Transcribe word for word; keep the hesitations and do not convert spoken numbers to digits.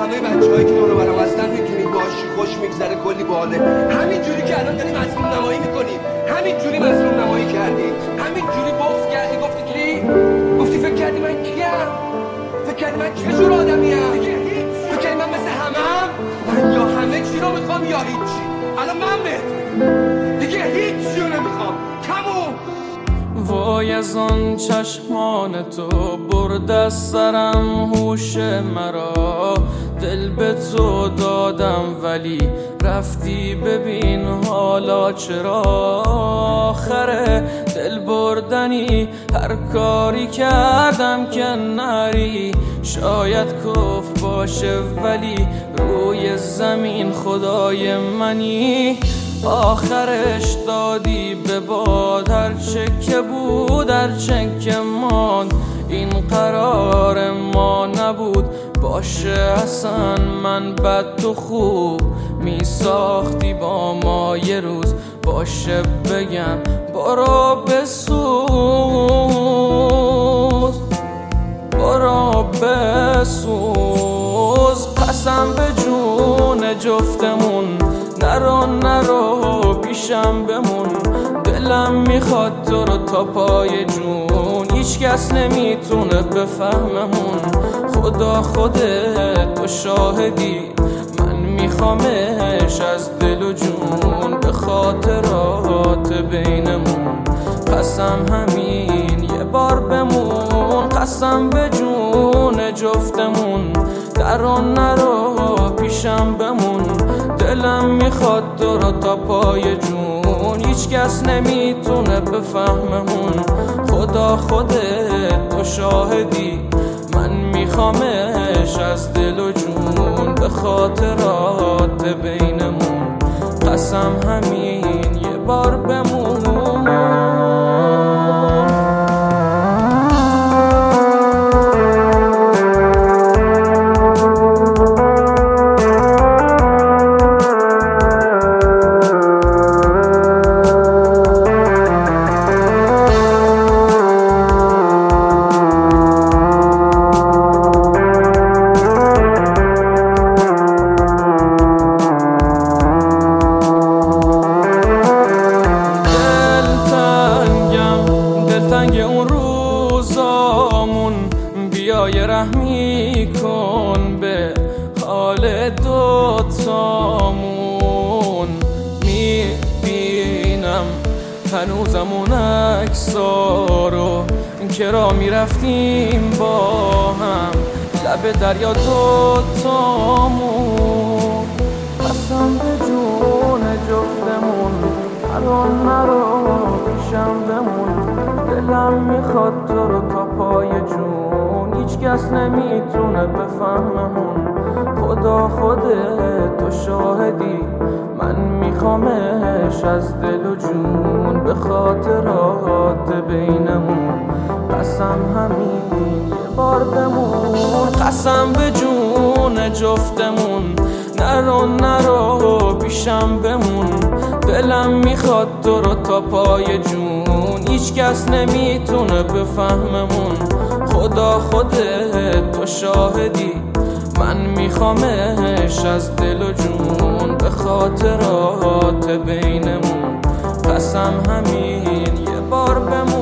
همه بچه‌هایی که دور و برم هستن میتونی باشی، خوش میگذره، کلی باله. همین جوری که الان داری مظلوم نمایی میکنی، همین جوری مظلوم نمایی کردی، همین جوری بغض کردی، گفتی چی؟ گفتی فکر کردی من کیم؟ فکر کردی من چه جور آدمیم؟ فکر کردی من مثل همم؟ من یا همه چی رو میخوام یا هیچی. الان من بهترم دیگه، هیچی رو نمیخوام، تموم. وای از آن چشمان تو برد از سرم هوش مرا، دل به تو دادم ولی رفتی، ببین حالا چرا. آخره دل بردنی، هر کاری کردم که نری، شاید کف باشه ولی روی زمین خدای منی. آخرش دادی به باد، هرچه که بود هرچه که ماند، این قرار ما نبود باشه اصلا. من بد تو خوب می ساختی با ما، یه روز باشه بگم برو بسوز، برو بسوز. قسم به جون جفتمون، نرو نرو پیشم بمون، دلم میخواد تو رو تا پای جون، هیچ کس نمیتونه بفهممون. خدا خودت تو شاهدی، من میخوامش از دل و جون، به خاطرات بینمون. قسم همین یه بار بمون، قسم به جون جفتمون، نرو نرو پیشم بمون، دلم میخواد تو رو تا پای جون، هیچ کس نمیتونه بفهممون. خدا خودت تو شاهدی، من میخوامش از دل و جون، به خاطرات بینمون. قسم همین یه بار بمون. اون روزامون بیای رحمی کن به حال دوتامون. میبینم هنوزم اون عکسا رو که را میرفتیم با هم لب دریا دوتامون. قسم به جون جفتمون، نرو نرو پیشم بمون، دلم میخواد تو رو تا پای جون، هیچ کس نمیتونه بفهممون. خدا خودت تو شاهدی، من میخوامش از دل و جون، به خاطرات بینمون. قسم همین یه بار بمون، قسم به جون جفتمون، نرو نرو پیشم بمون، دلم میخواد تو رو تا پای جون، هیچ کس نمیتونه بفهممون. خدا خودت تو شاهدی، من میخوامش از دل و جون، به خاطرات بینمون. قسم همین یه بار بمون.